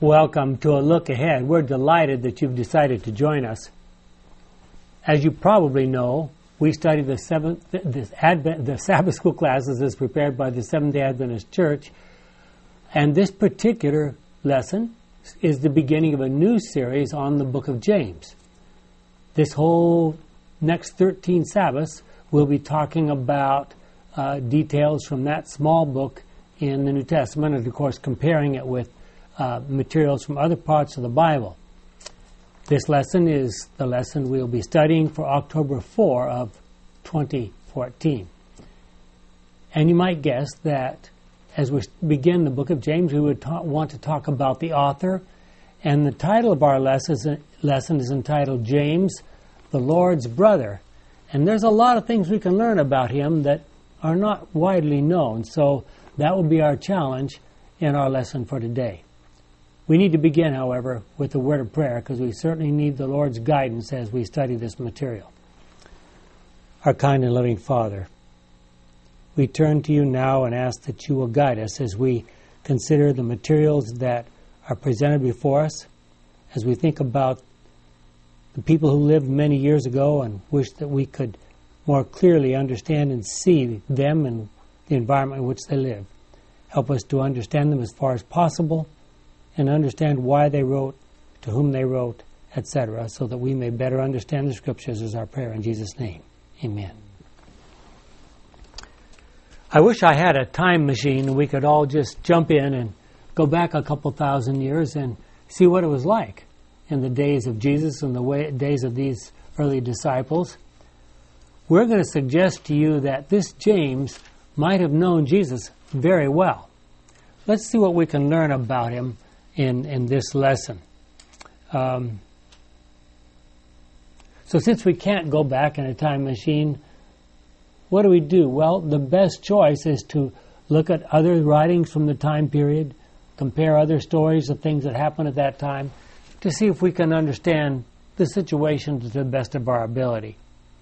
Welcome to a look ahead. We're delighted that you've decided to join us. As you probably know, we study the Sabbath school classes as prepared by the Seventh-day Adventist Church, and this particular lesson is the beginning of a new series on the book of James. This whole next 13 Sabbaths we'll be talking about details from that small book in the New Testament, and of course comparing it with materials from other parts of the Bible. This lesson is the lesson we'll be studying for October 4 of 2014. And you might guess that as we begin the book of James, we would want to talk about the author. And the title of our lesson is entitled James, the Lord's Brother. And there's a lot of things we can learn about him that are not widely known. So that will be our challenge in our lesson for today. We need to begin, however, with a word of prayer because we certainly need the Lord's guidance as we study this material. Our kind and loving Father, we turn to you now and ask that you will guide us as we consider the materials that are presented before us, as we think about the people who lived many years ago and wish that we could more clearly understand and see them and the environment in which they live. Help us to understand them as far as possible and understand why they wrote, to whom they wrote, etc., so that we may better understand the Scriptures is our prayer in Jesus' name. Amen. I wish I had a time machine and we could all just jump in and go back a couple thousand years and see what it was like in the days of Jesus and the days of these early disciples. We're going to suggest to you that this James might have known Jesus very well. Let's see what we can learn about him in this lesson. So since we can't go back in a time machine, what do? Well, the best choice is to look at other writings from the time period, compare other stories of things that happened at that time, to see if we can understand the situation to the best of our ability.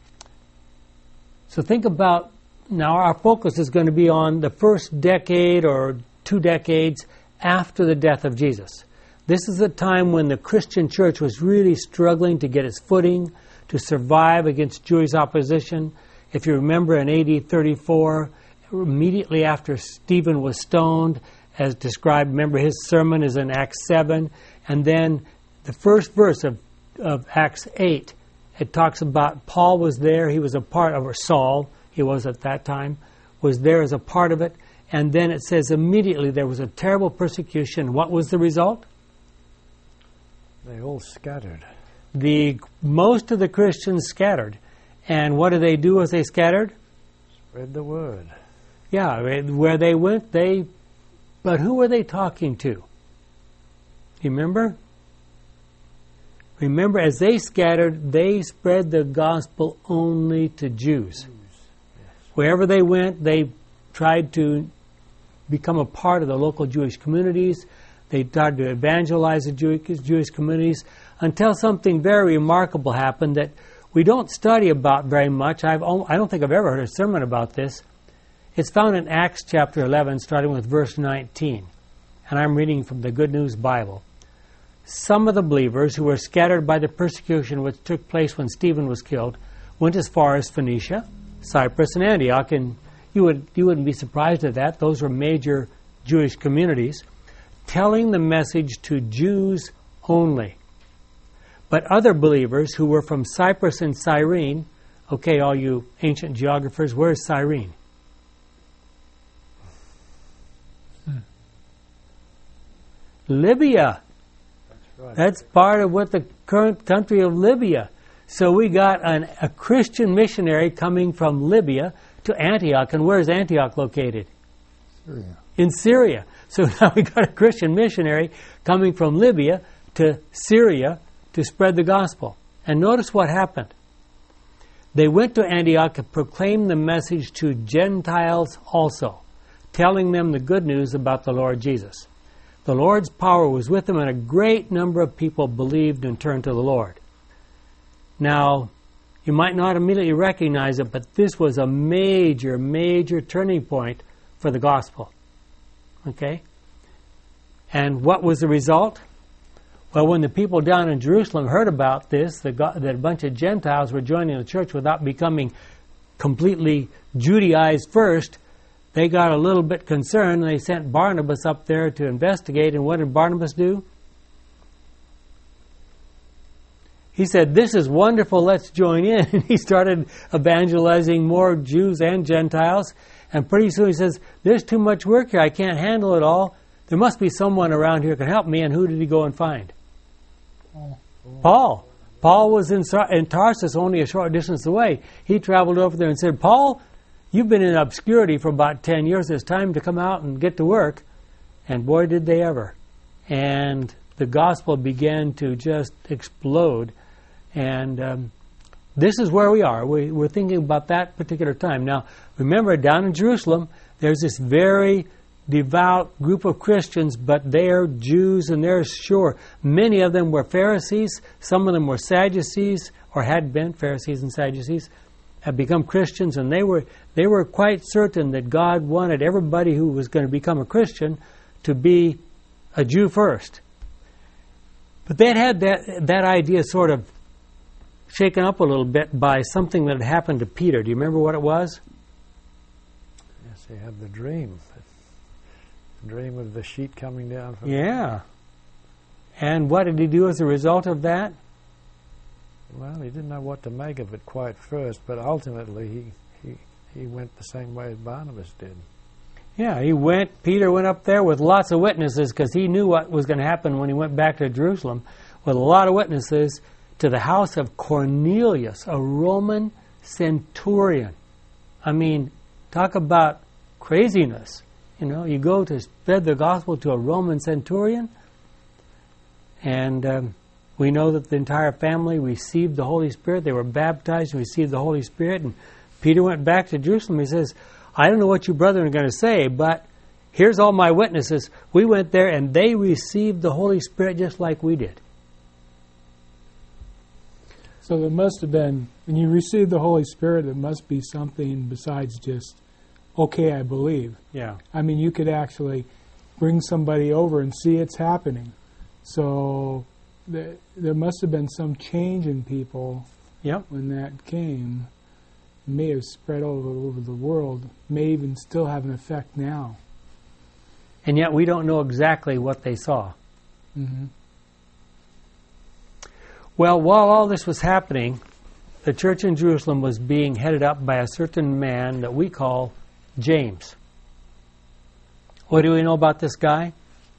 So think about, now our focus is going to be on the first decade or 2 decades after the death of Jesus. This is a time when the Christian church was really struggling to get its footing, to survive against Jewish opposition. If you remember in AD 34, immediately after Stephen was stoned, as described, remember his sermon is in Acts 7, and then the first verse of Acts 8, it talks about Paul was there, he was a part of, or Saul, he was at that time, was there as a part of it. And then it says immediately there was a terrible persecution. What was the result? They all scattered. Most of the Christians scattered. And what do they do as they scattered? Spread the word. Yeah, where they went, but who were they talking to? You remember? Remember, as they scattered, they spread the gospel only to Jews. Yes. Wherever they went, they tried to become a part of the local Jewish communities. They tried to evangelize the Jewish communities until something very remarkable happened that we don't study about very much. I don't think I've ever heard a sermon about this. It's found in Acts chapter 11, starting with verse 19. And I'm reading from the Good News Bible. Some of the believers who were scattered by the persecution which took place when Stephen was killed went as far as Phoenicia, Cyprus, and Antioch, and you wouldn't be surprised at that. Those were major Jewish communities, telling the message to Jews only. But other believers who were from Cyprus and Cyrene, okay, all you ancient geographers, where's Cyrene? Libya. That's right. That's part of what the current country of Libya. So we got a Christian missionary coming from Libya to Antioch. And where is Antioch located? Syria. In Syria. So now we got a Christian missionary coming from Libya to Syria to spread the gospel. And notice what happened. They went to Antioch and proclaimed the message to Gentiles also, telling them the good news about the Lord Jesus. The Lord's power was with them, and a great number of people believed and turned to the Lord. Now, you might not immediately recognize it, but this was a major, major turning point for the gospel. Okay? And what was the result? Well, when the people down in Jerusalem heard about this, that a bunch of Gentiles were joining the church without becoming completely Judaized first, they got a little bit concerned, and they sent Barnabas up there to investigate. And what did Barnabas do? He said, "This is wonderful, let's join in." And he started evangelizing more Jews and Gentiles. And pretty soon he says, "There's too much work here, I can't handle it all. There must be someone around here who can help me." And who did he go and find? Paul. Paul was in Tarsus, only a short distance away. He traveled over there and said, "Paul, you've been in obscurity for about 10 years. It's time to come out and get to work." And boy, did they ever. And the gospel began to just explode. And this is where we are. We're thinking about that particular time. Now, remember, down in Jerusalem, there's this very devout group of Christians, but they're Jews, and they're sure. Many of them were Pharisees. Some of them were Sadducees, or had been Pharisees and Sadducees, had become Christians, and they were quite certain that God wanted everybody who was going to become a Christian to be a Jew first. But they had that idea sort of shaken up a little bit by something that had happened to Peter. Do you remember what it was? Yes, he had the dream. The dream of the sheet coming down from Yeah. And what did he do as a result of that? Well, he didn't know what to make of it quite first, but ultimately he went the same way as Barnabas did. Yeah, Peter went up there with lots of witnesses, because he knew what was going to happen when he went back to Jerusalem, with a lot of witnesses, to the house of Cornelius, a Roman centurion. I mean, talk about craziness. You know, you go to spread the gospel to a Roman centurion, and we know that the entire family received the Holy Spirit. They were baptized and received the Holy Spirit. And Peter went back to Jerusalem. He says, "I don't know what you brethren are going to say, but here's all my witnesses. We went there and they received the Holy Spirit just like we did." So there must have been, when you receive the Holy Spirit, it must be something besides just, okay, I believe. Yeah. I mean, you could actually bring somebody over and see it's happening. So there must have been some change in people Yep. when that came. It may have spread all over the world, may even still have an effect now. And yet we don't know exactly what they saw. Mm-hmm. Well, while all this was happening, the church in Jerusalem was being headed up by a certain man that we call James. What do we know about this guy?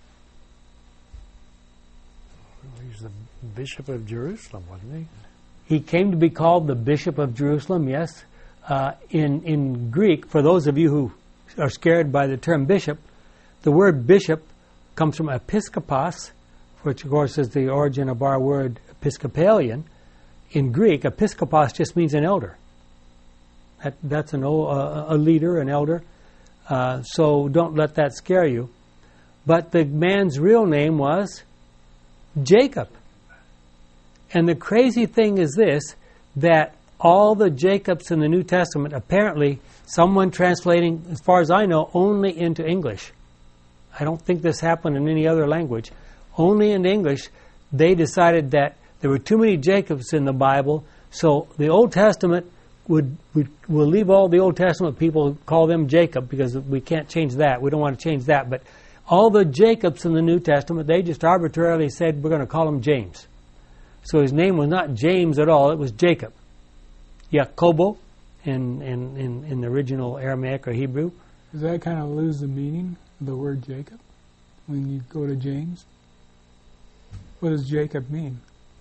Well, he's the Bishop of Jerusalem, wasn't he? He came to be called the Bishop of Jerusalem, yes. In Greek, for those of you who are scared by the term bishop, the word bishop comes from episkopos, which of course is the origin of our word Episcopalian. In Greek, episkopos just means an elder. That's a leader, an elder. So don't let that scare you. But the man's real name was Jacob. And the crazy thing is this, that all the Jacobs in the New Testament, apparently someone translating, as far as I know, only into English. I don't think this happened in any other language. Only in English, they decided that there were too many Jacobs in the Bible, so the Old Testament we'll leave all the Old Testament people, call them Jacob, because we can't change that. We don't want to change that. But all the Jacobs in the New Testament, they just arbitrarily said, we're going to call him James. So his name was not James at all, it was Jacob. Jacobo in the original Aramaic or Hebrew. Does that kind of lose the meaning of the word Jacob when you go to James? What does Jacob mean?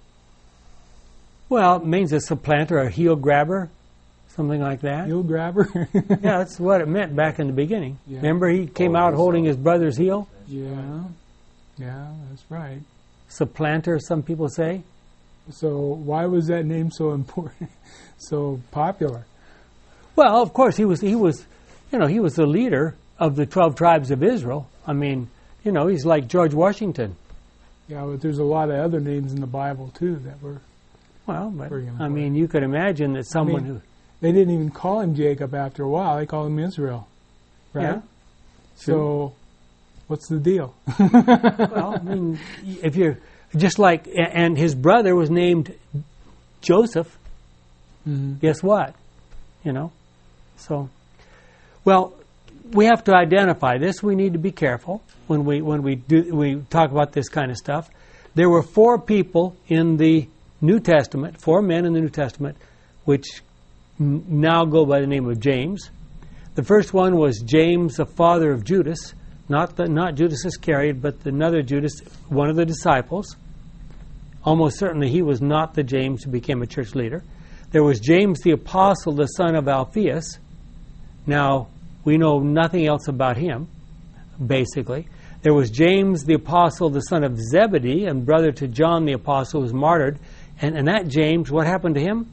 Well, it means a supplanter, a heel grabber, something like that. Heel grabber? Yeah, that's what it meant back in the beginning. Yeah. Remember, he came out holding his brother's heel? Yeah, that's right. Supplanter, some people say. So why was that name so important, so popular? Well, of course, he was the leader of the 12 tribes of Israel. I mean, he's like George Washington. Yeah, but there's a lot of other names in the Bible too that were. Well, but I mean, you could imagine that someone who they didn't even call him Jacob after a while; they called him Israel, right? Yeah. So, what's the deal? Well, I mean, if you're Just like, and his brother was named Joseph. Mhm. Guess what? You know? So, well, we have to identify this. We need to be careful when we talk about this kind of stuff. There were 4 people in the New Testament, 4 men in the New Testament, which now go by the name of James. The first one was James, the father of Judas, not Judas Iscariot, but another Judas, one of the disciples. Almost certainly he was not the James who became a church leader. There was James the apostle, the son of Alphaeus. Now, we know nothing else about him, basically. There was James the apostle, the son of Zebedee, and brother to John the apostle, who was martyred. And that James, what happened to him?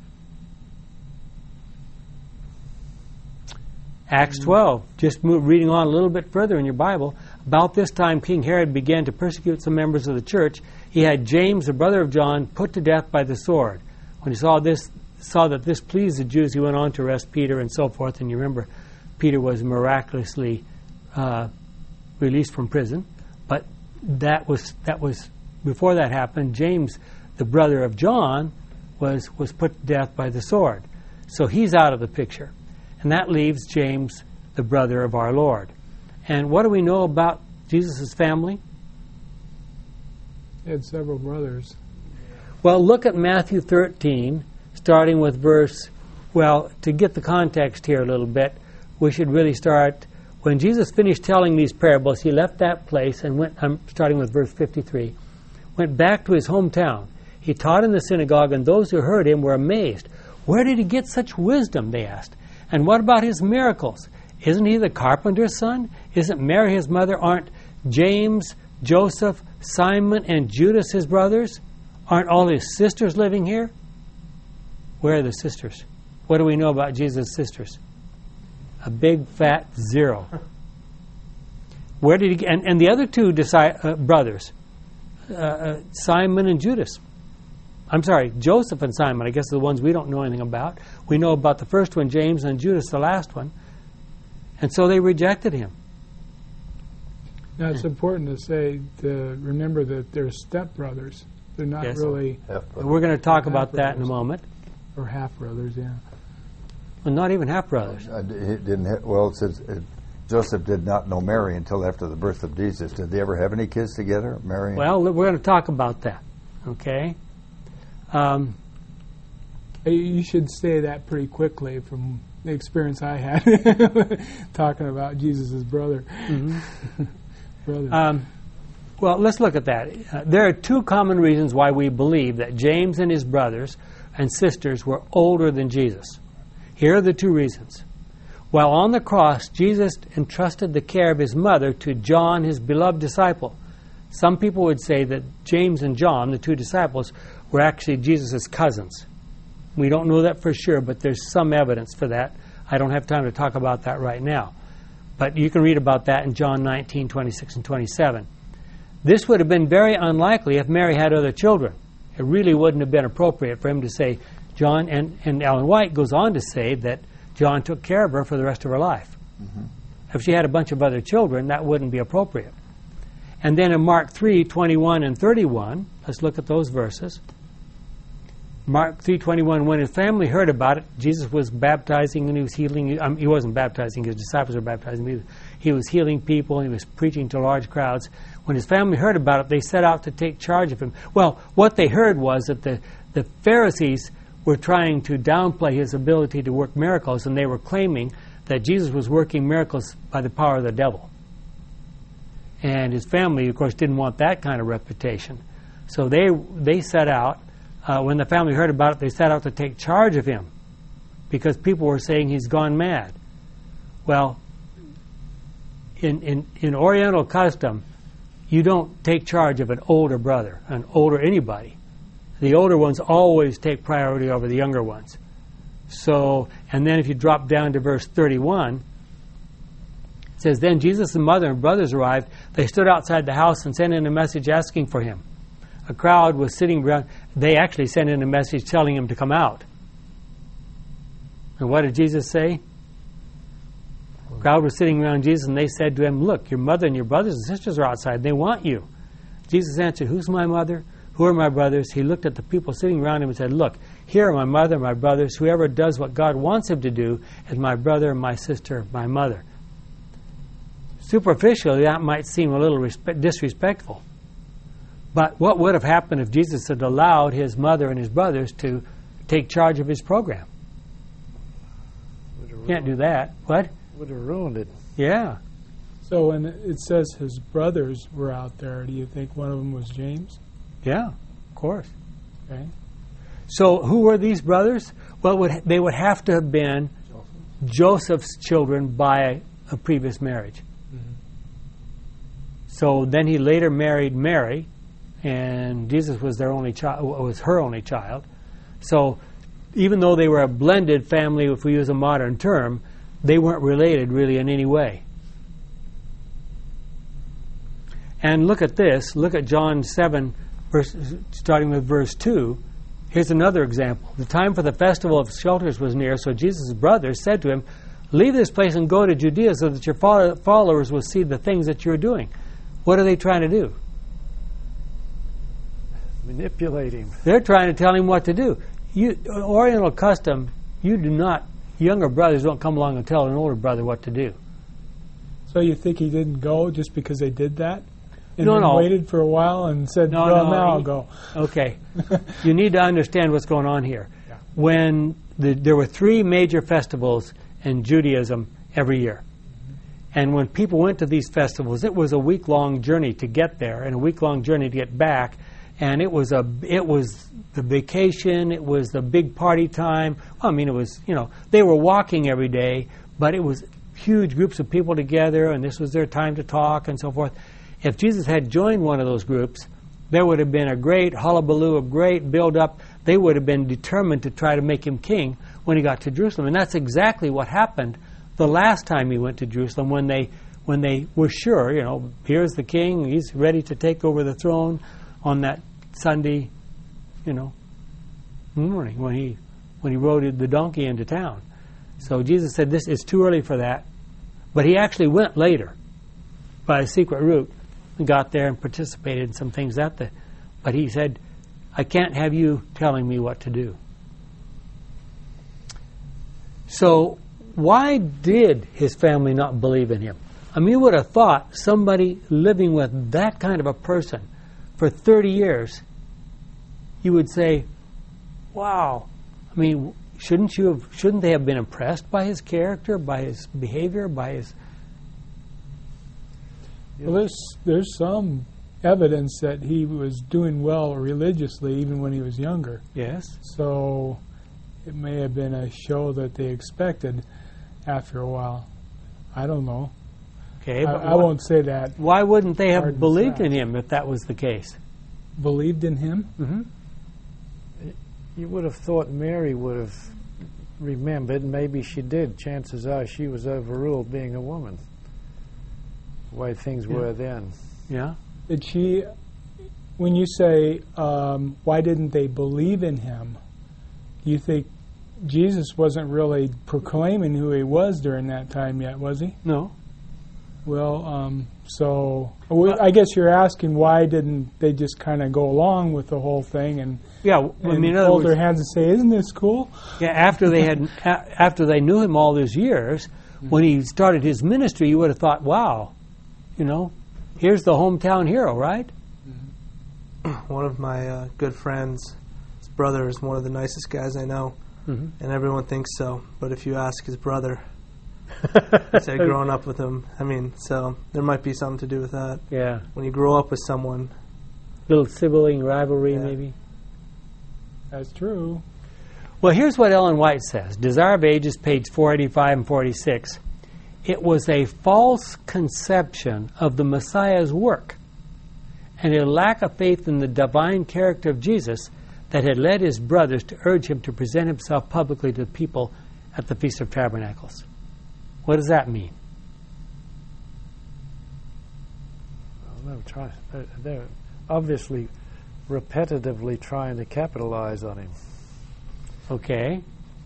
Acts 12. Just reading on a little bit further in your Bible. About this time, King Herod began to persecute some members of the church. He had James, the brother of John, put to death by the sword. When he saw that this pleased the Jews, he went on to arrest Peter and so forth. And you remember, Peter was miraculously released from prison. But that was before that happened. James, the brother of John, was put to death by the sword. So he's out of the picture. And that leaves James, the brother of our Lord. And what do we know about Jesus' family? He had several brothers. Well, look at Matthew 13, starting with verse... Well, to get the context here a little bit, we should really start... When Jesus finished telling these parables, he left that place and went... starting with verse 53, went back to his hometown. He taught in the synagogue, and those who heard him were amazed. Where did he get such wisdom, they asked. And what about his miracles? Isn't he the carpenter's son? Isn't Mary his mother? Aren't James, Joseph, Simon, and Judas his brothers? Aren't all his sisters living here? Where are the sisters? What do we know about Jesus' sisters? A big fat 0. Where did he get? And the other 2 brothers, Simon and Judas. I'm sorry, Joseph and Simon, I guess are the ones we don't know anything about. We know about the first one, James, and Judas, the last one. And so they rejected him. Now, it's important to remember that they're stepbrothers. They're not really... And we're going to talk about that in a moment. Or half-brothers, yeah. Well, not even half-brothers. It says Joseph did not know Mary until after the birth of Jesus. Did they ever have any kids together, Mary? Well, we're going to talk about that, okay? You should say that pretty quickly from the experience I had talking about Jesus' brother. Mm-hmm. brother. Well, let's look at that. There are 2 common reasons why we believe that James and his brothers and sisters were older than Jesus. Here are the 2 reasons. While on the cross, Jesus entrusted the care of his mother to John, his beloved disciple. Some people would say that James and John, the 2 disciples, were actually Jesus' cousins. We don't know that for sure, but there's some evidence for that. I don't have time to talk about that right now. But you can read about that in John 19, 26 and 27. This would have been very unlikely if Mary had other children. It really wouldn't have been appropriate for him to say John, and Ellen White goes on to say that John took care of her for the rest of her life. Mm-hmm. If she had a bunch of other children, that wouldn't be appropriate. And then in Mark 3, 21 and 31, let's look at those verses. Mark 3:21, when his family heard about it, Jesus was baptizing and he was healing. He wasn't baptizing, his disciples were baptizing. He was healing people, he was preaching to large crowds. When his family heard about it, they set out to take charge of him. Well, what they heard was that the Pharisees were trying to downplay his ability to work miracles, and they were claiming that Jesus was working miracles by the power of the devil. And his family, of course, didn't want that kind of reputation. So they set out. When the family heard about it, they set out to take charge of him because people were saying he's gone mad. Well, in Oriental custom, you don't take charge of an older brother, an older anybody. The older ones always take priority over the younger ones. So, and then if you drop down to verse 31, it says, then Jesus' mother and brothers arrived. They stood outside the house and sent in a message asking for him. A crowd was sitting around. They actually sent in a message telling him to come out. And what did Jesus say? The crowd was sitting around Jesus, and they said to him, look, your mother and your brothers and sisters are outside. They want you. Jesus answered, who's my mother? who are my brothers, he looked at the people sitting around him and said, look, here are my mother, my brothers. Whoever does what God wants him to do is my brother, my sister, my mother. Superficially, that might seem a little disrespectful. But what would have happened if Jesus had allowed his mother and his brothers to take charge of his program? Can't do that. What? Would have ruined it. Yeah. So when it says his brothers were out there, do you think one of them was James? Yeah, of course. Okay. So who were these brothers? Well, they would have to have been Joseph's children by a previous marriage. Mm-hmm. So then he later married Mary, and Jesus was their only child, was her only child. So even though they were a blended family, if we use a modern term, they weren't related really in any way. And look at this. Look at John 7, starting with verse 2. Here's another example. The time for the festival of shelters was near, so Jesus' brothers said to him, leave this place and go to Judea so that your followers will see the things that you're doing. What are they trying to do? Manipulate him. They're trying to tell him what to do. Oriental custom, younger brothers don't come along and tell an older brother what to do. So you think he didn't go just because they did that? And No, then no. waited for a while and said, No, well, no, now I'll go. Okay. You need to understand what's going on here. Yeah. When there were 3 major festivals in Judaism every year. And when people went to these festivals, it was a week-long journey to get there and a week-long journey to get back. And it was the vacation, it was the big party time. Well, I mean, it was, they were walking every day, but it was huge groups of people together, and this was their time to talk and so forth. If Jesus had joined one of those groups, there would have been a great hullabaloo, a great build-up. They would have been determined to try to make him king when he got to Jerusalem. And that's exactly what happened the last time he went to Jerusalem, when they were sure, here's the king, he's ready to take over the throne on that Sunday, morning when he rode the donkey into town. So Jesus said, this is too early for that. But he actually went later by a secret route and got there and participated in some things but he said, I can't have you telling me what to do. So why did his family not believe in him? I mean, you would have thought somebody living with that kind of a person for 30 years, you would say, wow. I mean, shouldn't they have been impressed by his character, by his behavior, by his... Well, there's some evidence that he was doing well religiously even when he was younger. Yes. So it may have been a show that they expected after a while. I don't know. Okay, but I won't say that. Why wouldn't they Hard have to believed say. in him if that was the case? Believed in him? Mm-hmm. You would have thought Mary would have remembered. Maybe she did. Chances are she was overruled being a woman. The way things were then. Yeah. Did she, when you say, why didn't they believe in him, you think Jesus wasn't really proclaiming who he was during that time yet, was he? No. Well, I guess you're asking why didn't they just kind of go along with the whole thing and hold their hands and say, isn't this cool? Yeah, after they knew him all those years, when he started his ministry, you would have thought, wow, here's the hometown hero, right? One of my good friends, his brother is one of the nicest guys I know, and everyone thinks so. But if you ask his brother, he said growing up with him, so there might be something to do with that. Yeah. When you grow up with someone. Little sibling rivalry, Yeah. maybe. That's true. Well, here's what Ellen White says. Desire of Ages, page 485 and 46. It was a false conception of the Messiah's work and a lack of faith in the divine character of Jesus that had led his brothers to urge him to present himself publicly to the people at the Feast of Tabernacles. What does that mean? Well, they're obviously repetitively trying to capitalize on him. Okay.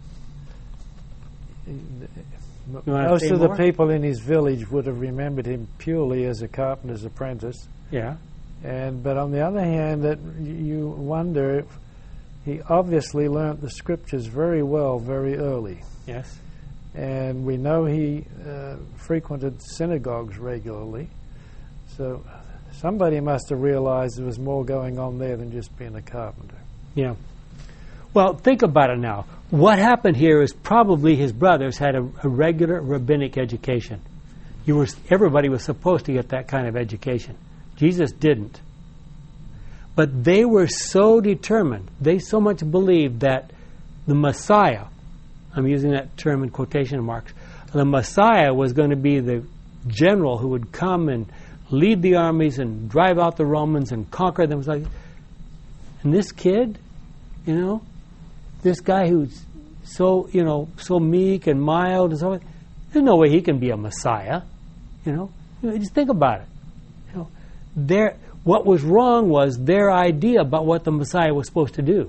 wanna Most say of the more? people in his village would have remembered him purely as a carpenter's apprentice. Yeah. But on the other hand, that you wonder if he obviously learnt the scriptures very well, very early. Yes. And we know he frequented synagogues regularly. So somebody must have realized there was more going on there than just being a carpenter. Yeah. Well, think about it now. What happened here is probably his brothers had a regular rabbinic education. Everybody was supposed to get that kind of education. Jesus didn't. But they were so determined, they so much believed that the Messiah, I'm using that term in quotation marks, the Messiah was going to be the general who would come and lead the armies and drive out the Romans and conquer them. And this kid, this guy who's so meek and mild and so on, there's no way he can be a Messiah. Just think about it. What was wrong was their idea about what the Messiah was supposed to do.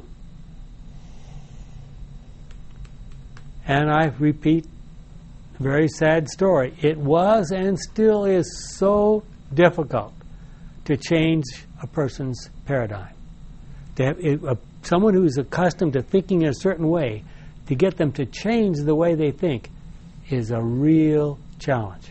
And I repeat, a very sad story. It was and still is so difficult to change a person's paradigm. To have someone who's accustomed to thinking in a certain way, to get them to change the way they think is a real challenge.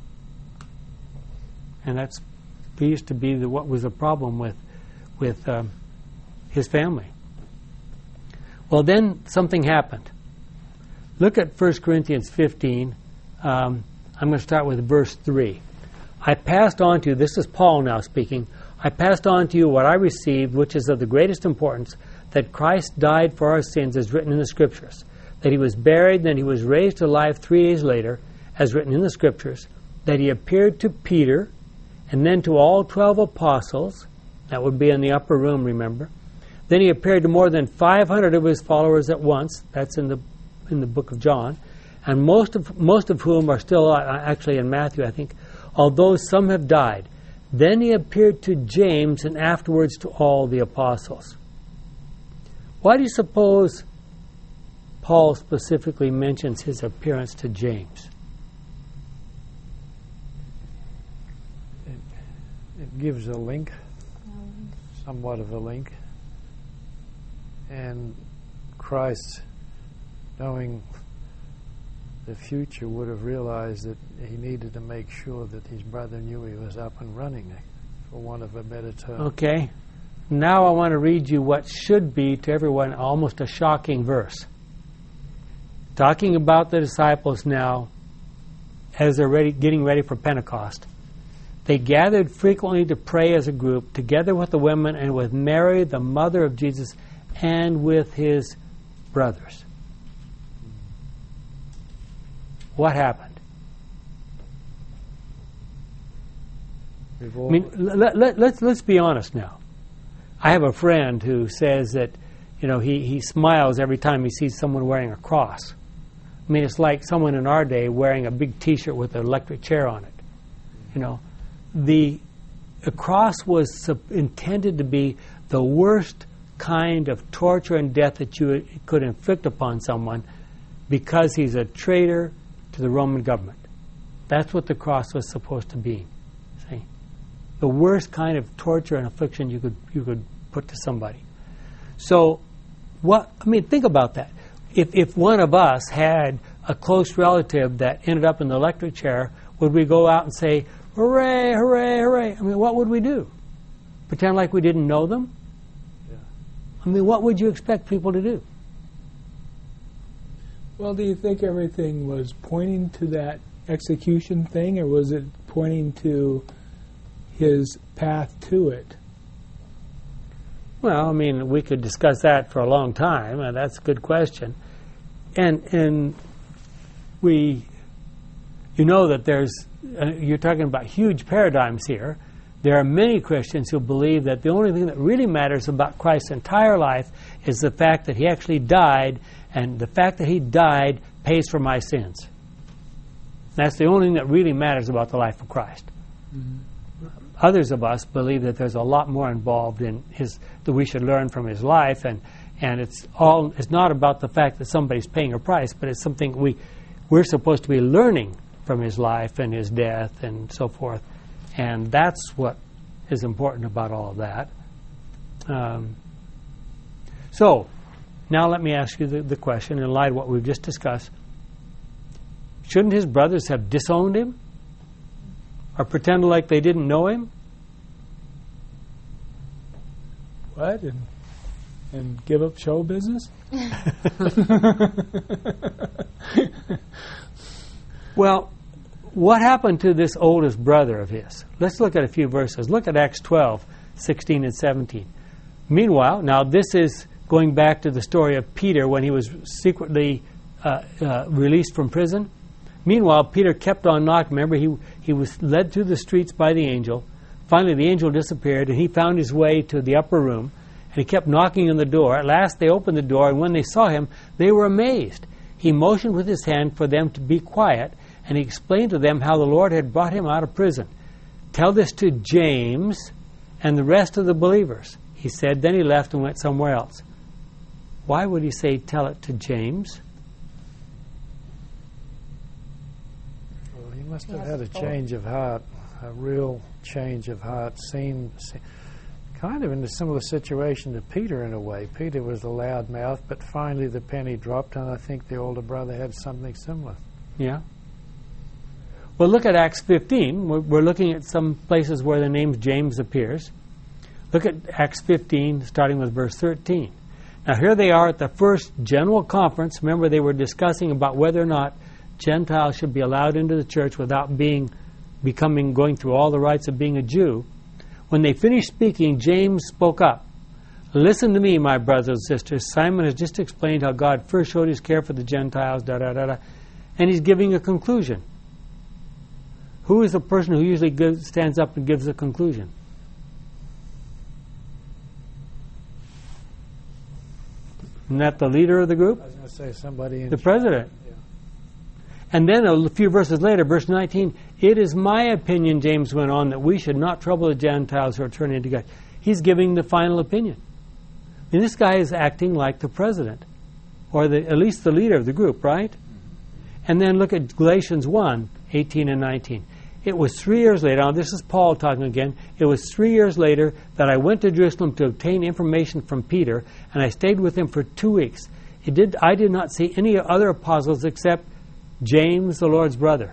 And that used to be what was the problem with his family. Well, then something happened. Look at 1 Corinthians 15. I'm going to start with verse 3. I passed on to you, this is Paul now speaking, I passed on to you what I received, which is of the greatest importance, that Christ died for our sins as written in the Scriptures, that he was buried, then he was raised to life 3 days later, as written in the Scriptures, that he appeared to Peter, and then to all 12 apostles. That would be in the upper room, remember. Then he appeared to more than 500 of his followers at once. That's in the book of John. And most of whom are still actually in Matthew, I think, although some have died. Then he appeared to James and afterwards to all the apostles. Why do you suppose Paul specifically mentions his appearance to James? It gives a link, somewhat of a link. And Christ, knowing the future, would have realized that he needed to make sure that his brother knew he was up and running, for want of a better term. Okay. Now I want to read you what should be to everyone almost a shocking verse. Talking about the disciples now as they're getting ready for Pentecost. They gathered frequently to pray as a group, together with the women and with Mary, the mother of Jesus, and with his brothers. What happened? Let's be honest now. I have a friend who says that, he smiles every time he sees someone wearing a cross. It's like someone in our day wearing a big T-shirt with an electric chair on it. The cross was intended to be the worst kind of torture and death that you could inflict upon someone because he's a traitor to the Roman government. That's what the cross was supposed to be. See? The worst kind of torture and affliction you could put to somebody. So, think about that. If one of us had a close relative that ended up in the electric chair, would we go out and say, "Hooray, hooray, hooray"? What would we do? Pretend like we didn't know them? Yeah. What would you expect people to do? Well, do you think everything was pointing to that execution thing, or was it pointing to his path to it? Well, we could discuss that for a long time. That's a good question. And that there's, you're talking about huge paradigms here. There are many Christians who believe that the only thing that really matters about Christ's entire life is the fact that he actually died, and the fact that he died pays for my sins. That's the only thing that really matters about the life of Christ. Mm-hmm. Others of us believe that there's a lot more involved in that we should learn from his life, and it's not about the fact that somebody's paying a price, but it's something we're supposed to be learning from his life and his death and so forth. And that's what is important about all of that. So, now let me ask you the question in light of what we've just discussed. Shouldn't his brothers have disowned him? Or pretended like they didn't know him? What? And give up show business? Well, what happened to this oldest brother of his? Let's look at a few verses. Look at Acts 12, 16 and 17. Meanwhile, now this is going back to the story of Peter when he was secretly released from prison. Meanwhile, Peter kept on knocking. Remember, he was led through the streets by the angel. Finally, the angel disappeared, and he found his way to the upper room, and he kept knocking on the door. At last, they opened the door, and when they saw him, they were amazed. He motioned with his hand for them to be quiet, and he explained to them how the Lord had brought him out of prison. "Tell this to James and the rest of the believers," he said. Then he left and went somewhere else. Why would he say, tell it to James? Well, he must have had a change of heart, a real change of heart. Seemed kind of in a similar situation to Peter in a way. Peter was a loud mouth, but finally the penny dropped, and I think the older brother had something similar. Yeah. Well, look at Acts 15. We're looking at some places where the name James appears. Look at Acts 15, starting with verse 13. Now, here they are at the first general conference. Remember, they were discussing about whether or not Gentiles should be allowed into the church without going through all the rites of being a Jew. When they finished speaking, James spoke up. "Listen to me, my brothers and sisters. Simon has just explained how God first showed his care for the Gentiles, and he's giving a conclusion." Who is the person who usually stands up and gives a conclusion? Isn't that the leader of the group? I was going to say somebody in the president. Yeah. And then a few verses later, verse 19, "It is my opinion," James went on, "that we should not trouble the Gentiles who are turning to God." He's giving the final opinion. And this guy is acting like the president, or at least the leader of the group, right? And then look at Galatians 1, 18 and 19. "It was 3 years later," now this is Paul talking again, "it was 3 years later that I went to Jerusalem to obtain information from Peter, and I stayed with him for 2 weeks. I did not see any other apostles except James, the Lord's brother."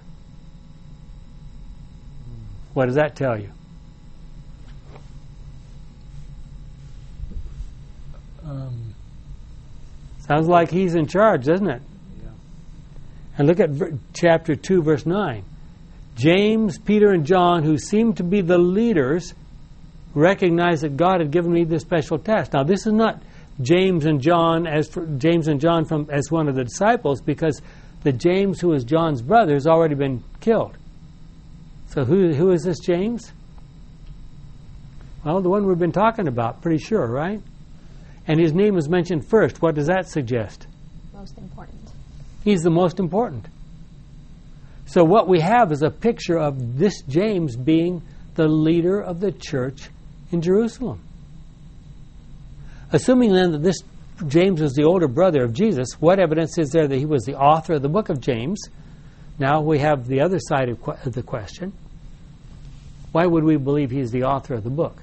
What does that tell you? Sounds like he's in charge, doesn't it? Yeah. And look at chapter 2, verse 9. "James, Peter, and John, who seemed to be the leaders, recognized that God had given me this special task." Now, this is not James and John as one of the disciples, because the James who is John's brother has already been killed. So who is this James? Well, the one we've been talking about, pretty sure, right? And his name is mentioned first. What does that suggest? Most important. He's the most important. So what we have is a picture of this James being the leader of the church in Jerusalem. Assuming then that this James was the older brother of Jesus, what evidence is there that he was the author of the book of James? Now we have the other side of the question. Why would we believe he's the author of the book?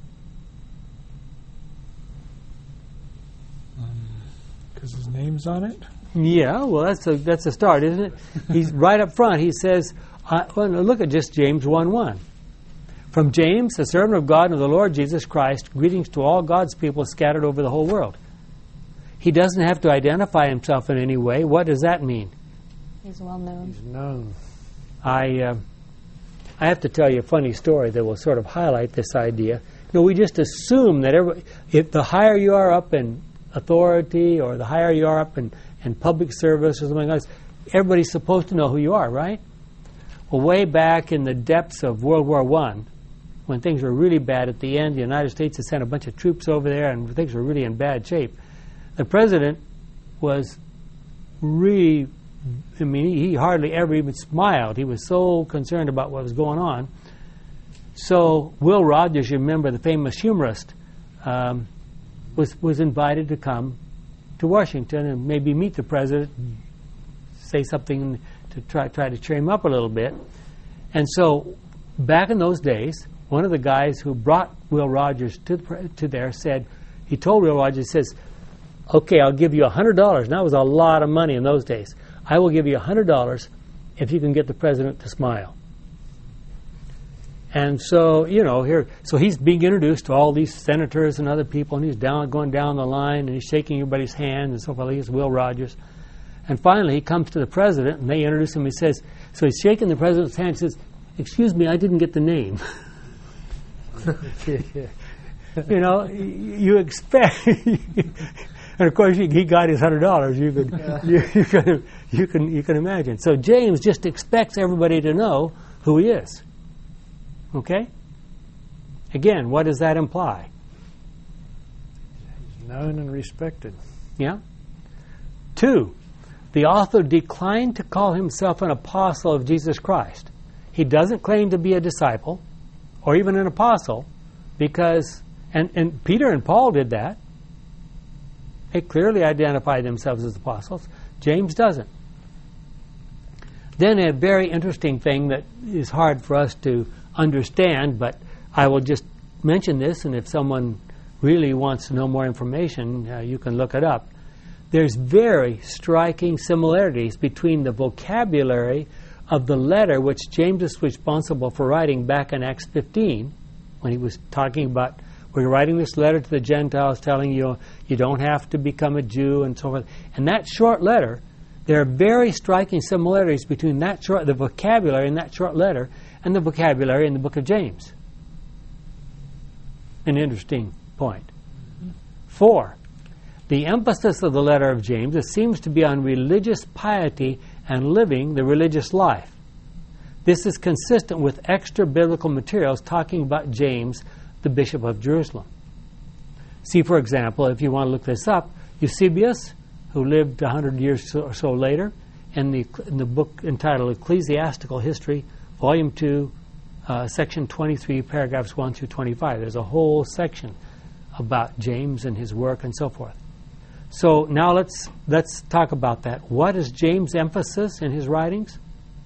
Because his name's on it? Yeah, well, that's a start, isn't it? He's right up front. He says, look at just James 1:1. "From James, the servant of God and of the Lord Jesus Christ, greetings to all God's people scattered over the whole world." He doesn't have to identify himself in any way. What does that mean? He's well known. He's known. I have to tell you a funny story that will sort of highlight this idea. We just assume that if the higher you are up in authority, or the higher you are up in public service or something like that, everybody's supposed to know who you are, right? Well, way back in the depths of World War I, when things were really bad at the end, the United States had sent a bunch of troops over there and things were really in bad shape. The president was really, he hardly ever even smiled. He was so concerned about what was going on. So Will Rogers, you remember, the famous humorist, was invited to come to Washington and maybe meet the president and say something to try to cheer him up a little bit. And so back in those days, one of the guys who brought Will Rogers to there said, he told Will Rogers, he says, okay, I'll give you $100. And that was a lot of money in those days. I will give you $100 if you can get the president to smile. And so, so he's being introduced to all these senators and other people, and he's going down the line, and he's shaking everybody's hand and so forth. He's Will Rogers. And finally, he comes to the president, and they introduce him. He says, so he's shaking the president's hand and says, excuse me, I didn't get the name. You expect... And of course, he got his $100. You can imagine. So James just expects everybody to know who he is. Okay? Again, what does that imply? He's known and respected. Yeah. 2, the author declined to call himself an apostle of Jesus Christ. He doesn't claim to be a disciple or even an apostle because, and Peter and Paul did that. They clearly identified themselves as apostles. James doesn't. Then a very interesting thing that is hard for us to understand, but I will just mention this, and if someone really wants to know more information, you can look it up. There's very striking similarities between the vocabulary of the letter which James is responsible for writing back in Acts 15, when he was talking about, we're writing this letter to the Gentiles telling you you don't have to become a Jew and so forth. And that short letter, there are very striking similarities between the vocabulary in that short letter and the vocabulary in the book of James. An interesting point. 4, the emphasis of the letter of James seems to be on religious piety and living the religious life. This is consistent with extra biblical materials talking about James, the Bishop of Jerusalem. See, for example, if you want to look this up, Eusebius, who lived 100 years or so later, in the book entitled Ecclesiastical History, Volume 2, Section 23, paragraphs 1 through 25. There's a whole section about James and his work and so forth. So now let's talk about that. What is James' emphasis in his writings?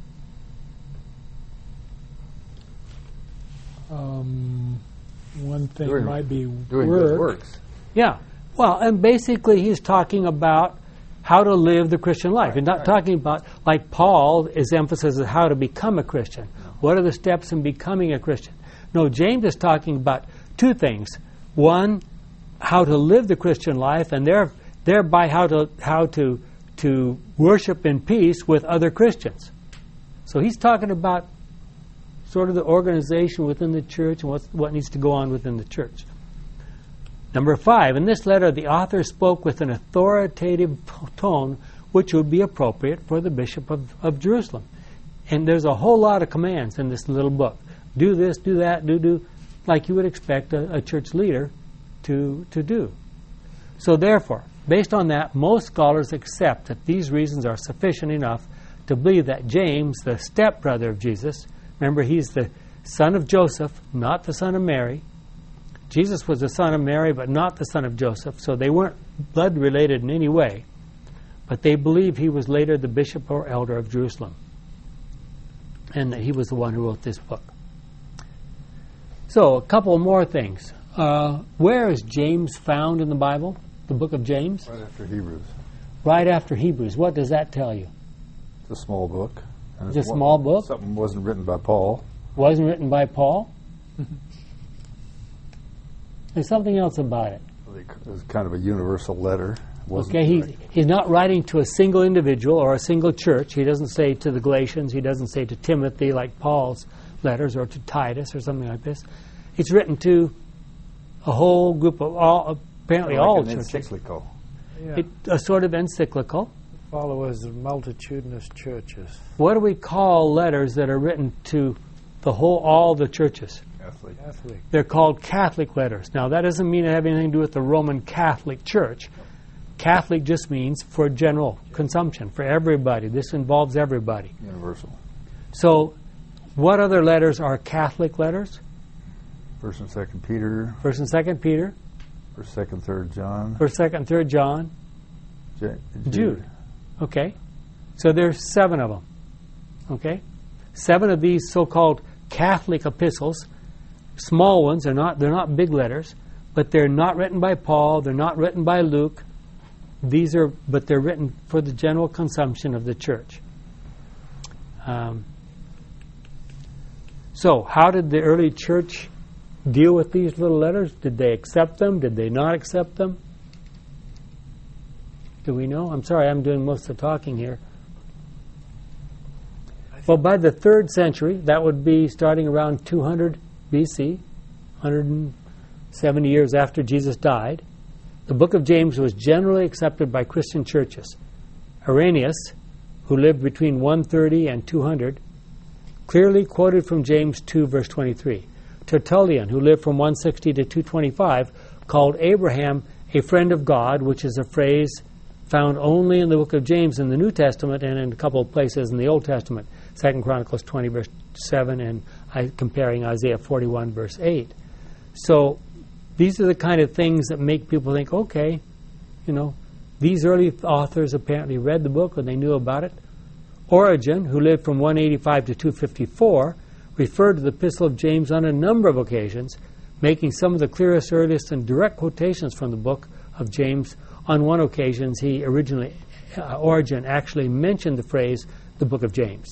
One thing might be doing good works. Yeah. Well, and basically he's talking about how to live the Christian life. He's not talking about, like Paul, his emphasis is how to become a Christian. What are the steps in becoming a Christian? No, James is talking about 2 things. 1, how to live the Christian life, and thereby how to worship in peace with other Christians. So he's talking about sort of the organization within the church and what needs to go on within the church. Number 5, in this letter, the author spoke with an authoritative tone which would be appropriate for the Bishop of Jerusalem. And there's a whole lot of commands in this little book. Do this, do that, do, like you would expect a church leader to do. So therefore, based on that, most scholars accept that these reasons are sufficient enough to believe that James, the stepbrother of Jesus, remember he's the son of Joseph, not the son of Mary. Jesus was the son of Mary, but not the son of Joseph, so they weren't blood related in any way. But they believe he was later the bishop or elder of Jerusalem, and that he was the one who wrote this book. So, a couple more things. Where is James found in the Bible? The book of James? Right after Hebrews. Right after Hebrews. What does that tell you? It's a small book. It's a small book? Something wasn't written by Paul. Wasn't written by Paul? There's something else about it. It was kind of a universal letter. Okay, he's not writing to a single individual or a single church. He doesn't say to the Galatians. He doesn't say to Timothy like Paul's letters, or to Titus or something like this. It's written to a whole group of apparently like all an churches. Encyclical. Yeah. A sort of encyclical. Followers of multitudinous churches. What do we call letters that are written to all the churches? Catholic. They're called Catholic letters. Now, that doesn't mean it have anything to do with the Roman Catholic Church. Catholic just means for general consumption, for everybody. This involves everybody. Universal. So, what other letters are Catholic letters? 1st and 2nd Peter. 1st and 2nd Peter. 1st, 2nd, 3rd John. 1st, 2nd, 3rd John. Jude. Okay. So there's 7 of them. Okay. 7 of these so-called Catholic epistles small ones. They're not big letters, but they're not written by Paul. They're not written by Luke. But they're written for the general consumption of the church. So, how did the early church deal with these little letters? Did they accept them? Did they not accept them? Do we know? I'm sorry, I'm doing most of the talking here. Well, by the 3rd century, that would be starting around 200 BC, 170 years after Jesus died, the book of James was generally accepted by Christian churches. Irenaeus, who lived between 130 and 200, clearly quoted from James 2, verse 23. Tertullian, who lived from 160 to 225, called Abraham a friend of God, which is a phrase found only in the book of James in the New Testament and in a couple of places in the Old Testament, 2 Chronicles 20, verse 7, and comparing Isaiah 41, verse 8. So these are the kind of things that make people think, okay, these early authors apparently read the book and they knew about it. Origen, who lived from 185 to 254, referred to the Epistle of James on a number of occasions, making some of the clearest, earliest, and direct quotations from the book of James. On one occasion, Origen actually mentioned the phrase, the book of James.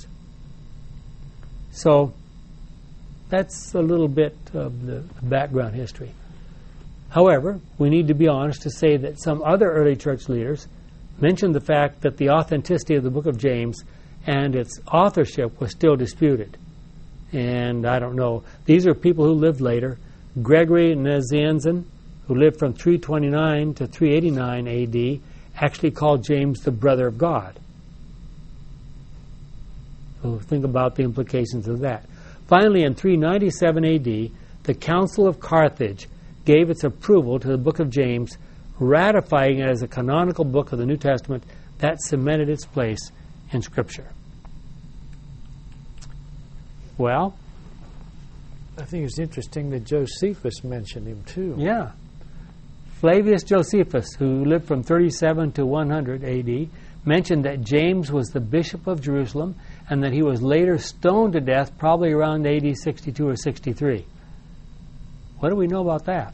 So that's a little bit of the background history. However, we need to be honest to say that some other early church leaders mentioned the fact that the authenticity of the book of James and its authorship was still disputed. And I don't know. These are people who lived later. Gregory Nazianzen, who lived from 329 to 389 A.D., actually called James the brother of God. So think about the implications of that. Finally, in 397 A.D., the Council of Carthage gave its approval to the book of James, ratifying it as a canonical book of the New Testament that cemented its place in Scripture. Well, I think it's interesting that Josephus mentioned him too. Yeah. Flavius Josephus, who lived from 37 to 100 A.D., mentioned that James was the bishop of Jerusalem and that he was later stoned to death probably around A.D. 62 or 63. What do we know about that?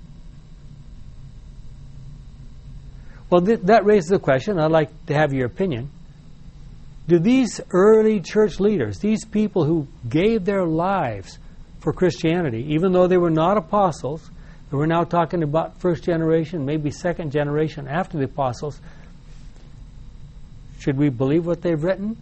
Well, that raises the question. I'd like to have your opinion. Do these early church leaders, these people who gave their lives for Christianity, even though they were not apostles, and we're now talking about first generation, maybe second generation after the apostles, should we believe what they've written?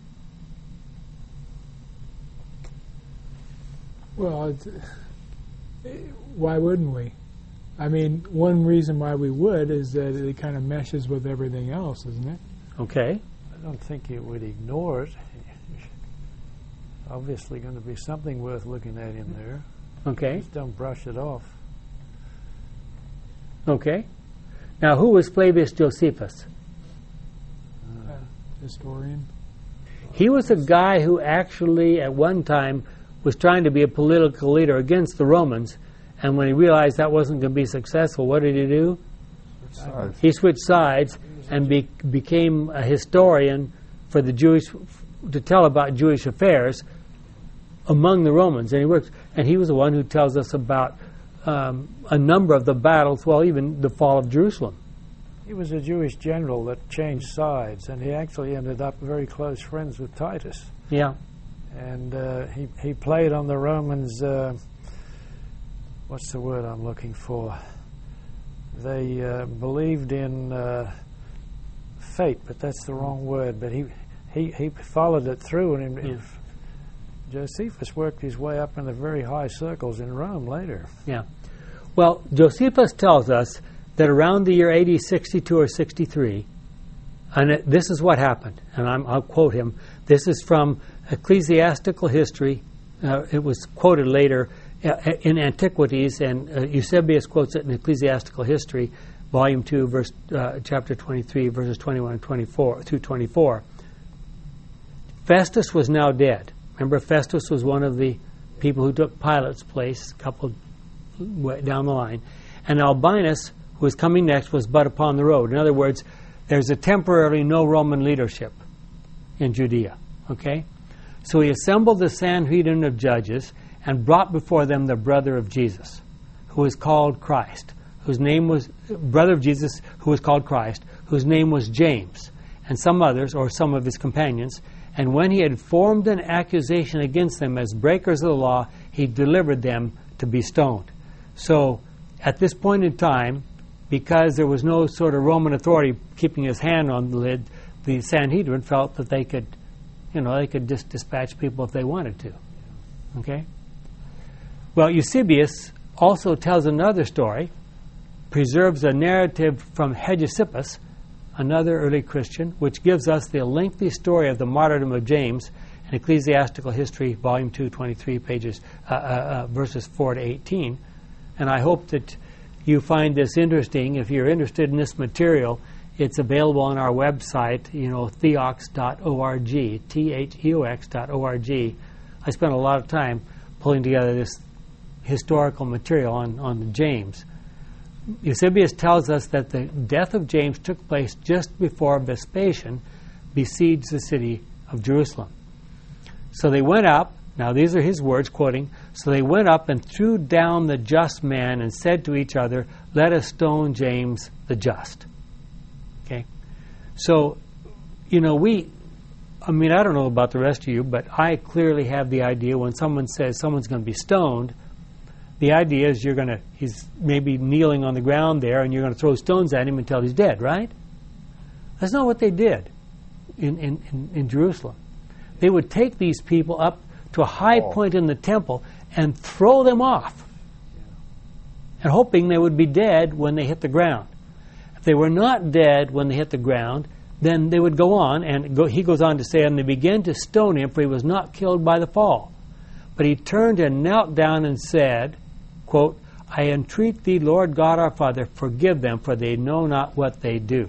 Well, why wouldn't we? I mean, one reason why we would is that it kind of meshes with everything else, isn't it? Okay. I don't think you would ignore it. Obviously going to be something worth looking at in there. Okay. Just don't brush it off. Okay. Now, who was Flavius Josephus? Historian. He was a guy who actually, at one time, was trying to be a political leader against the Romans, and when he realized that wasn't going to be successful, what did he do? He switched sides and became a historian for the Jewish, to tell about Jewish affairs among the Romans. And he was the one who tells us about a number of the battles, well, even the fall of Jerusalem. He was a Jewish general that changed sides, and he actually ended up very close friends with Titus. Yeah. And he played on the Romans, what's the word I'm looking for? They believed in fate, but that's the wrong word. But he followed it through, and Josephus worked his way up in the very high circles in Rome later. Yeah. Well, Josephus tells us that around the year AD 62 or 63, and this is what happened, and I'll quote him. This is from Ecclesiastical History. It was quoted later in Antiquities, and Eusebius quotes it in Ecclesiastical History, Volume 2, chapter 23, verses 21 and 24 through 24. Festus was now dead. Remember, Festus was one of the people who took Pilate's place a couple down the line. And Albinus, who was coming next, was but upon the road. In other words, there's a temporarily no Roman leadership in Judea. Okay? So he assembled the Sanhedrin of judges and brought before them the brother of Jesus, who was called Christ, whose name was brother of Jesus, who was called Christ, whose name was James, and some others, or some of his companions. And when he had formed an accusation against them as breakers of the law, he delivered them to be stoned. So, at this point in time, because there was no sort of Roman authority keeping his hand on the lid, the Sanhedrin felt that they could, they could just dispatch people if they wanted to. Okay? Well, Eusebius also tells another story, preserves a narrative from Hegesippus, another early Christian, which gives us the lengthy story of the martyrdom of James in Ecclesiastical History, Volume 2, 23, verses 4 to 18. And I hope that you find this interesting. If you're interested in this material, it's available on our website, theox.org, theox.org. I spent a lot of time pulling together this historical material on James. Eusebius tells us that the death of James took place just before Vespasian besieged the city of Jerusalem. So they went up, now these are his words, quoting, so they went up and threw down the just man and said to each other, let us stone James the just. Okay? So, I don't know about the rest of you, but I clearly have the idea when someone says someone's going to be stoned, the idea is he's maybe kneeling on the ground there and you're going to throw stones at him until he's dead, right? That's not what they did in Jerusalem. They would take these people up to a high point in the temple and throw them off, and hoping they would be dead when they hit the ground. If they were not dead when they hit the ground, then they would go on, and he goes on to say, and they began to stone him, for he was not killed by the fall. But he turned and knelt down and said, quote, I entreat thee, Lord God our Father, forgive them, for they know not what they do.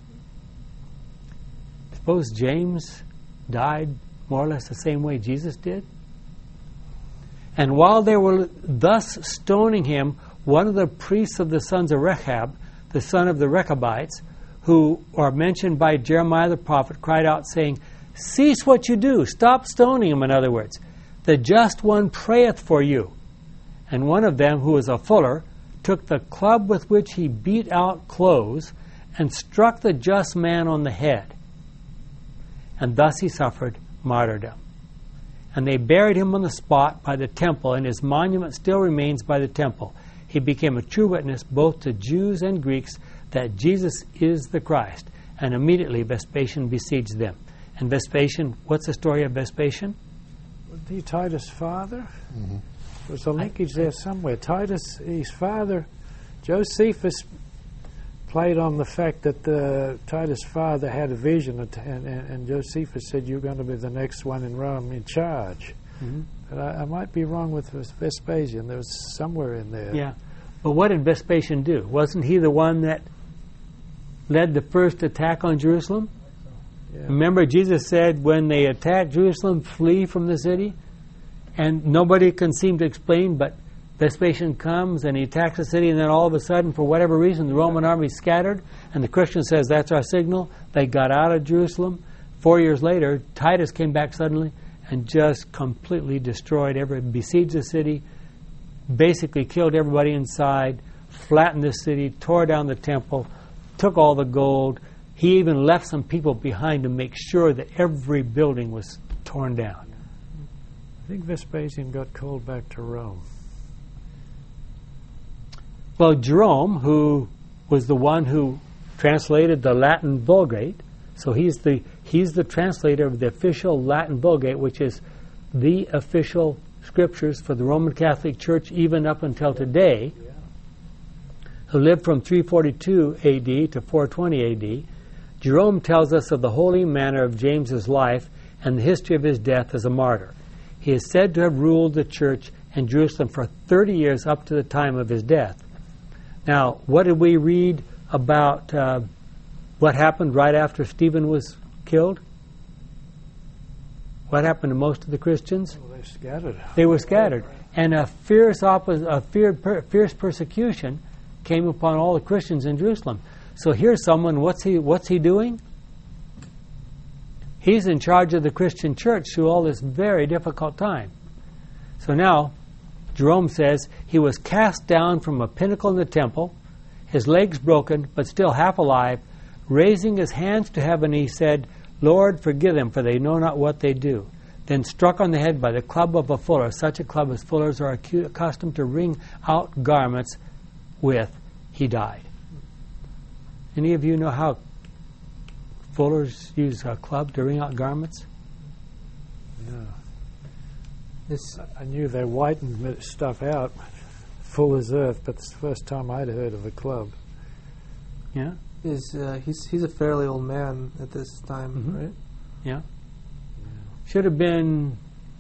Suppose James died more or less the same way Jesus did? And while they were thus stoning him, one of the priests of the sons of Rechab, the son of the Rechabites, who are mentioned by Jeremiah the prophet, cried out, saying, cease what you do. Stop stoning him, in other words. The just one prayeth for you. And one of them, who was a fuller, took the club with which he beat out clothes and struck the just man on the head. And thus he suffered martyrdom. And they buried him on the spot by the temple, and his monument still remains by the temple. He became a true witness both to Jews and Greeks that Jesus is the Christ. And immediately Vespasian besieged them. And Vespasian, what's the story of Vespasian? Was he Titus' father? Mm-hmm. There's a linkage there somewhere. Titus, his father, Josephus, played on the fact that Titus' father had a vision, and Josephus said, you're going to be the next one in Rome in charge. Mm-hmm. But I might be wrong with Vespasian. There was somewhere in there. Yeah. But what did Vespasian do? Wasn't he the one that led the first attack on Jerusalem? Yeah. Remember, Jesus said, when they attack Jerusalem, flee from the city? And nobody can seem to explain, but Vespasian comes and he attacks the city, and then all of a sudden, for whatever reason, the Roman army scattered, and the Christian says, that's our signal. They got out of Jerusalem. 4 years later, Titus came back suddenly and just completely besieged the city, basically killed everybody inside, flattened the city, tore down the temple, took all the gold. He even left some people behind to make sure that every building was torn down. I think Vespasian got called back to Rome. Well, Jerome, who was the one who translated the Latin Vulgate, so he's the translator of the official Latin Vulgate, which is the official scriptures for the Roman Catholic Church even up until today, who lived from 342 AD to 420 AD. Jerome tells us of the holy manner of James's life and the history of his death as a martyr. He is said to have ruled the church in Jerusalem for 30 years up to the time of his death. Now, what did we read about what happened right after Stephen was killed? What happened to most of the Christians? Well, they scattered. They were scattered. And a fierce persecution came upon all the Christians in Jerusalem. So here's someone, what's he doing? He's in charge of the Christian church through all this very difficult time. So now, Jerome says, he was cast down from a pinnacle in the temple, his legs broken, but still half alive. Raising his hands to heaven, he said, Lord, forgive them, for they know not what they do. Then struck on the head by the club of a fuller, such a club as fullers are accustomed to wring out garments with, he died. Any of you know how fullers use a club to wring out garments? No. This, I knew they whitened stuff out, full as earth, but it's the first time I'd heard of a club. Yeah? he's a fairly old man at this time, Mhm. right? Yeah. Should have been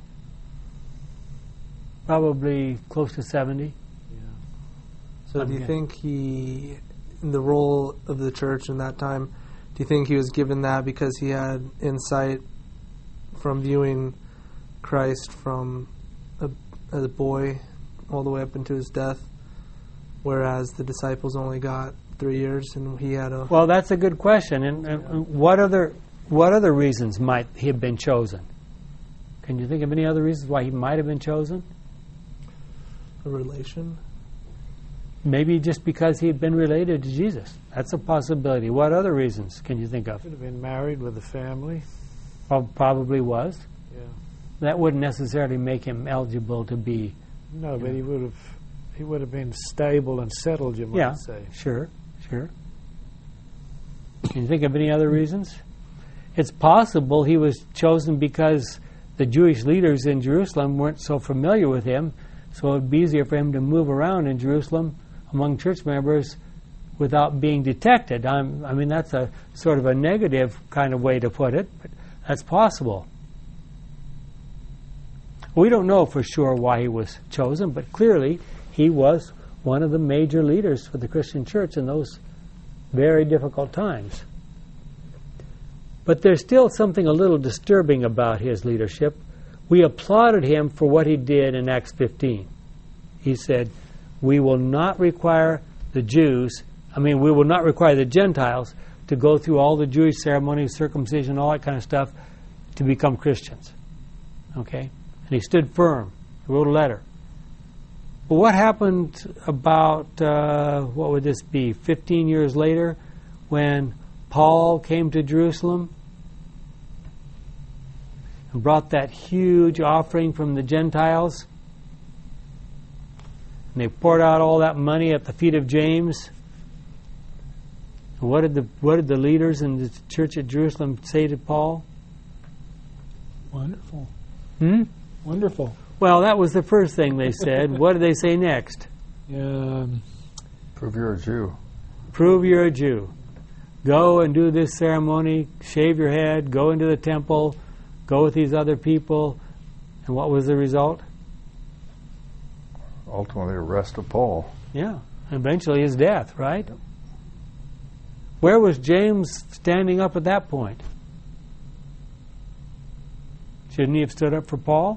probably close to 70. So do you think he, in the role of the church in that time, do you think he was given that because he had insight from viewing Christ from as a boy all the way up into his death, whereas the disciples only got 3 years and he had a... Well, that's a good question. And what other reasons might he have been chosen? Can you think of any other reasons why he might have been chosen? a relation? Maybe just because he had been related to Jesus. That's a possibility. What other reasons can you think of? Could have been married with a family. Probably was. Yeah. That wouldn't necessarily make him eligible to be... No, but he would have been stable and settled, you might say. Sure. Can you think of any other reasons? It's possible he was chosen because the Jewish leaders in Jerusalem weren't so familiar with him, so it would be easier for him to move around in Jerusalem among church members without being detected. I mean, that's a sort of a negative kind of way to put it, but that's possible. We don't know for sure why he was chosen, but clearly he was one of the major leaders for the Christian church in those very difficult times. But there's still something a little disturbing about his leadership. We applauded him for what he did in Acts 15. He said, we will not require the Gentiles to go through all the Jewish ceremonies, circumcision, all that kind of stuff to become Christians. Okay? And he stood firm. He wrote a letter. But what happened about, 15 years later, when Paul came to Jerusalem and brought that huge offering from the Gentiles? And they poured out all that money at the feet of James. And what did the leaders in the church at Jerusalem say to Paul? Wonderful. Wonderful. Well, that was the first thing they said. What did they say next? Prove you're a Jew. Prove you're a Jew. Go and do this ceremony, shave your head, go into the temple, go with these other people. And what was the result? Ultimately, arrest of Paul. Yeah. Eventually his death, right? Where was James standing up at that point? Shouldn't he have stood up for Paul?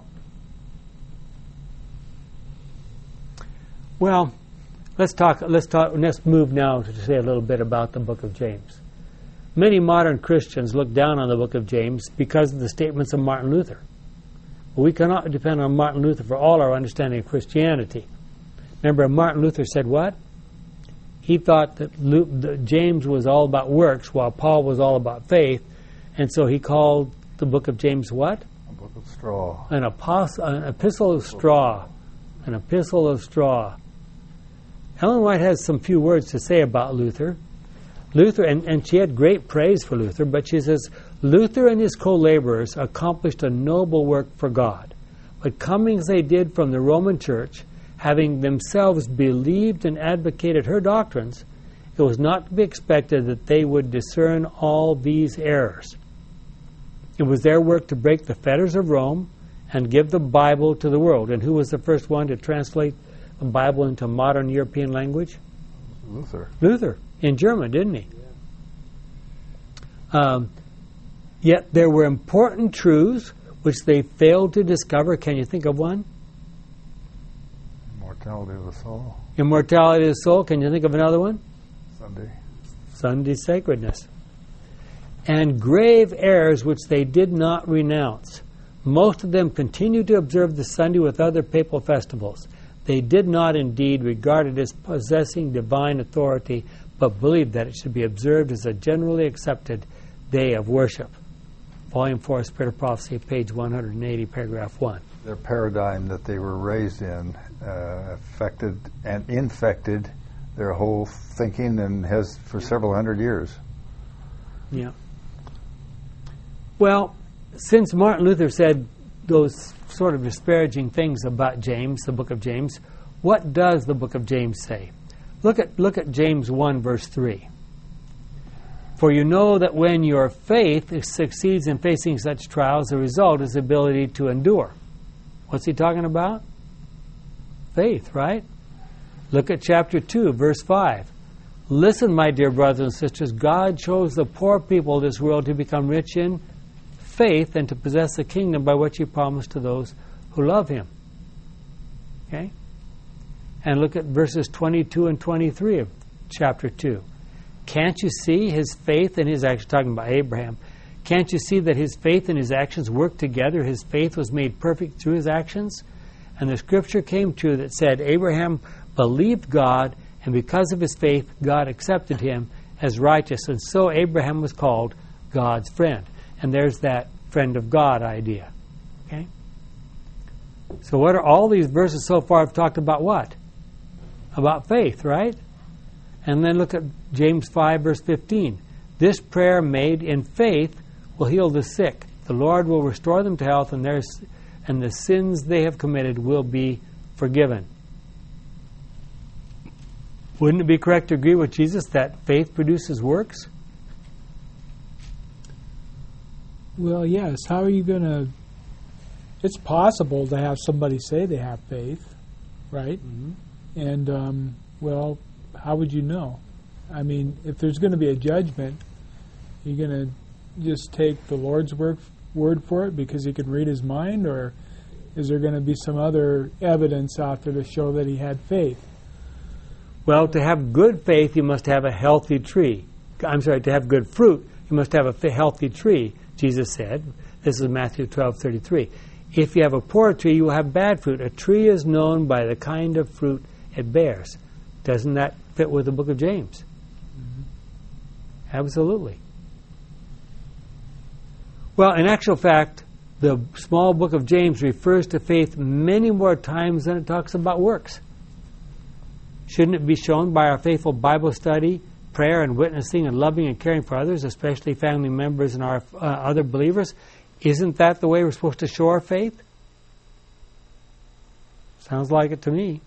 Well, let's move now to say a little bit about the book of James. Many modern Christians look down on the book of James because of the statements of Martin Luther. But we cannot depend on Martin Luther for all our understanding of Christianity. Remember, Martin Luther said what? He thought that James was all about works while Paul was all about faith, and so he called the book of James what? A book of straw. An epistle of straw. An epistle of straw. Ellen White has some few words to say about Luther. And she had great praise for Luther, but she says, Luther and his co-laborers accomplished a noble work for God. But coming as they did from the Roman Church, having themselves believed and advocated her doctrines, it was not to be expected that they would discern all these errors. It was their work to break the fetters of Rome and give the Bible to the world. And who was the first one to translate the Bible into modern European language? Luther, in German, didn't he? Yeah. Yet there were important truths which they failed to discover. Can you think of one? Immortality of the soul. Immortality of the soul. Can you think of another one? Sunday sacredness. And grave errors which they did not renounce. Most of them continued to observe the Sunday with other papal festivals. They did not indeed regard it as possessing divine authority, but believed that it should be observed as a generally accepted day of worship. Volume 4, Spirit of Prophecy, page 180, paragraph 1. Their paradigm that they were raised in affected and infected their whole thinking and has for several hundred years. Yeah. Well, since Martin Luther said those sort of disparaging things about James, the book of James, what does the book of James say? Look at James 1, verse 3. For you know that when your faith succeeds in facing such trials, the result is the ability to endure. What's he talking about? Faith, right? Look at chapter 2, verse 5. Listen, my dear brothers and sisters, God chose the poor people of this world to become rich in faith and to possess the kingdom by which he promised to those who love him. Okay? And look at verses 22 and 23 of chapter 2. Can't you see his faith and his actions, talking about Abraham, can't you see that his faith and his actions worked together? His faith was made perfect through his actions. And the scripture came true that said, Abraham believed God, and because of his faith, God accepted him as righteous. And so Abraham was called God's friend. And there's that friend of God idea. Okay? So what are all these verses so far have talked about what? About faith, right? And then look at James 5, verse 15. This prayer made in faith will heal the sick. The Lord will restore them to health, and the sins they have committed will be forgiven. Wouldn't it be correct to agree with Jesus that faith produces works? Well, yes. How are you going to... It's possible to have somebody say they have faith, right? Mm-hmm. And, well, how would you know? I mean, if there's going to be a judgment, you're going to just take the Lord's word for it because he could read his mind, or is there going to be some other evidence out there to show that he had faith? Well, to have good faith, you must have a healthy tree. To have good fruit, you must have a healthy tree, Jesus said. This is Matthew 12:33. If you have a poor tree, you will have bad fruit. A tree is known by the kind of fruit it bears. Doesn't that fit with the book of James? Mm-hmm. Absolutely. Well, in actual fact, the small book of James refers to faith many more times than it talks about works. Shouldn't it be shown by our faithful Bible study, prayer and witnessing and loving and caring for others, especially family members and our other believers? Isn't that the way we're supposed to show our faith? Sounds like it to me.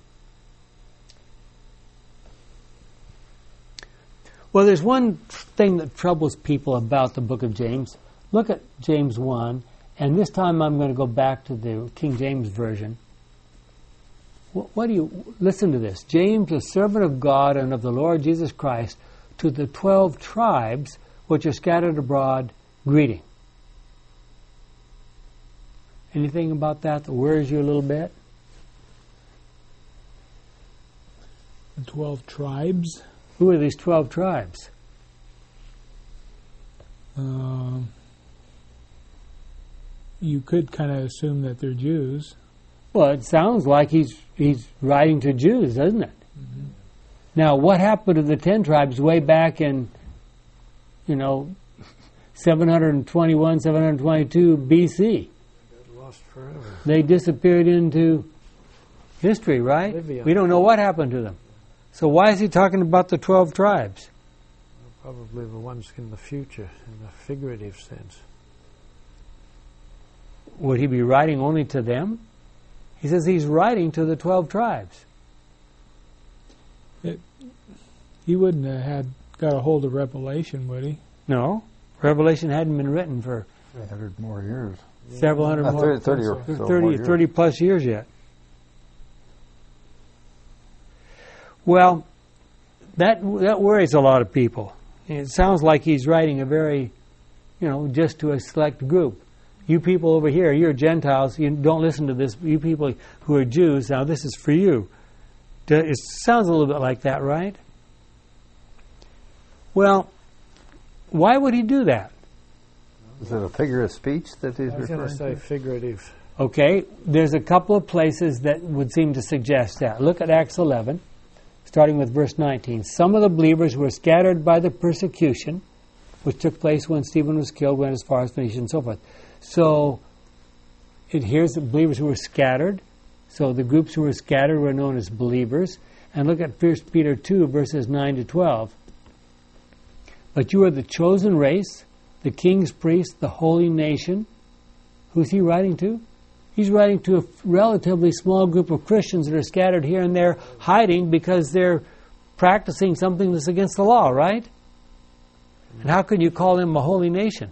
Well, there's one thing that troubles people about the book of James. Look at James 1, and this time I'm going to go back to the King James Version. Listen to this. James, a servant of God and of the Lord Jesus Christ, to the 12 tribes which are scattered abroad, greeting. Anything about that worries you a little bit? The 12 tribes? Who are these 12 tribes? You could kind of assume that they're Jews. Well, it sounds like he's writing to Jews, doesn't it? Mm-hmm. Now, what happened to the 10 tribes way back in, 721, 722 BC? Got lost forever. They disappeared into history, right? Libya. We don't know what happened to them. So why is he talking about the 12 tribes? Well, probably the ones in the future, in a figurative sense. Would he be writing only to them? He says he's writing to the 12 tribes. He wouldn't have got a hold of Revelation, would he? No. Revelation hadn't been written for 100 more years. Several hundred more. 30 or so 30, more years. 30 plus years yet. Well, that worries a lot of people. It sounds like he's writing a very, just to a select group. You people over here, you're Gentiles, you don't listen to this. You people who are Jews, now this is for you. It sounds a little bit like that, right? Well, why would he do that? Is it a figure of speech that he's I was going referring to say to? figurative. Okay, there's a couple of places that would seem to suggest that. Look at Acts 11, starting with verse 19. Some of the believers were scattered by the persecution, which took place when Stephen was killed, went as far as Phoenicia and so forth. So, here's the believers who were scattered. So the groups who were scattered were known as believers. And look at 1 Peter 2, verses 9 to 12. But you are the chosen race, the king's priests, the holy nation. Who's he writing to? He's writing to a relatively small group of Christians that are scattered here and there, hiding because they're practicing something that's against the law, right? And how could you call them a holy nation?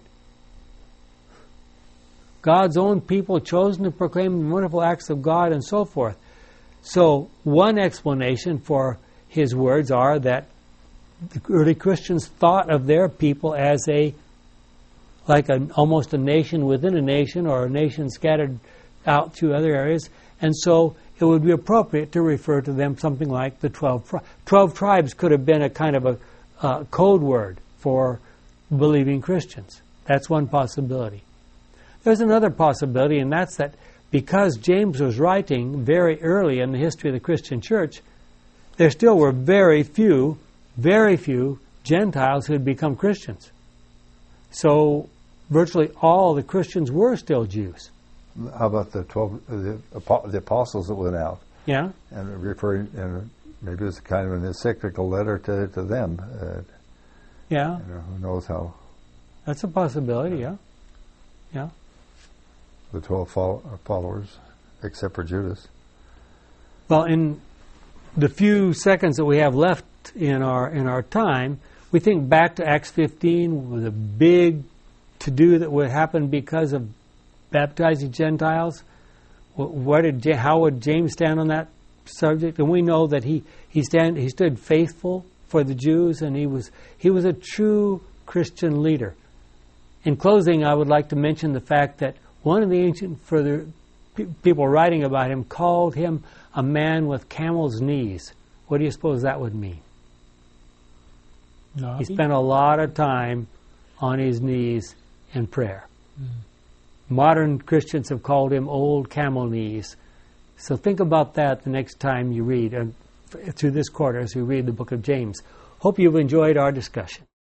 God's own people chosen to proclaim the wonderful acts of God and so forth. So one explanation for his words are that the early Christians thought of their people as almost a nation within a nation, or a nation scattered out through other areas, and so it would be appropriate to refer to them something like the 12 tribes. 12 tribes could have been a kind of a code word for believing Christians. That's one possibility. There's another possibility, and that's that because James was writing very early in the history of the Christian church, there still were very few Gentiles who had become Christians. So virtually all the Christians were still Jews. How about the apostles that went out? Yeah. And referring, and maybe it's kind of an encyclical letter to them. Yeah. Who knows how? That's a possibility, yeah. Yeah. The 12 followers, except for Judas. Well, in the few seconds that we have left in our time, we think back to Acts 15 with a big to-do that would happen because of baptizing Gentiles. How would James stand on that subject? And we know that he stood faithful for the Jews, and he was a true Christian leader. In closing, I would like to mention the fact that one of the ancient people writing about him called him a man with camel's knees. What do you suppose that would mean? No. He spent a lot of time on his knees in prayer. Modern Christians have called him old camel knees. So think about that the next time you read, through this quarter as we read the book of James. Hope you've enjoyed our discussion.